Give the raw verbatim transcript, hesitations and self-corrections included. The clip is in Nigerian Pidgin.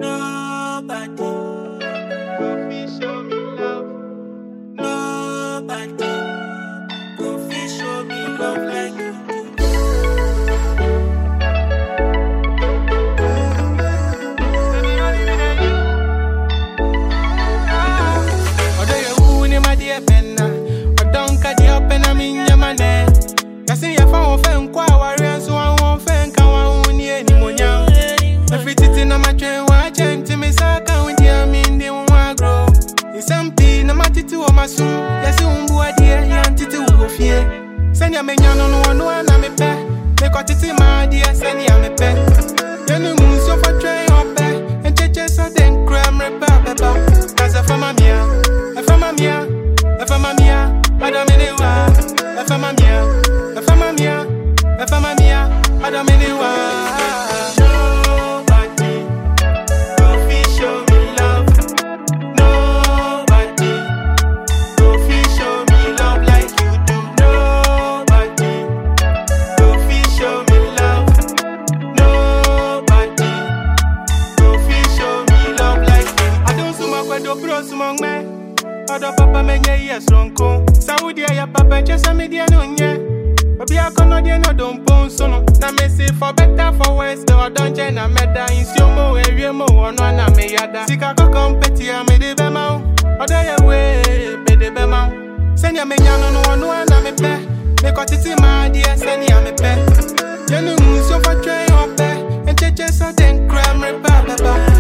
Nobody go fit show me love. Nobody go fit show me love like you do. Although you woo in my dear penna, I don't cut the up and I'm in your money. I see your phone fan qua warrior, so I won't fan can one year anymore. Every titty on my train, watching to me, so I can't win the amin, they won't grow. It's empty, no matter to my soon. Yes, you won't go dear, you auntie to go fear. Send your men, you know, no one, I'm a pet. Make what it's my dear, send you a pet. You know, moon so for tray on pet. And churches are then cram, repapa. Cause if I'm a mia, if I'm a mia, if I'm a mia, Madame Ewa, if I'm a mia, if I'm a mia, if I'm a mia, Madame Ewa. Other papa menye yes ronko. Saudi ya papa chesa media no nye. Obi akono de no don pon so no. Na me say for better for worse do don je na meda insiomo ewie mo ono na me yada. Sika ko competi a me de be ma. Oda ye we be de be ma. Senya me nya no no ono na me pe. Me ko titi ma dia senya me pe. You know so for try on pe. And cheche so den cram re ba ba ba.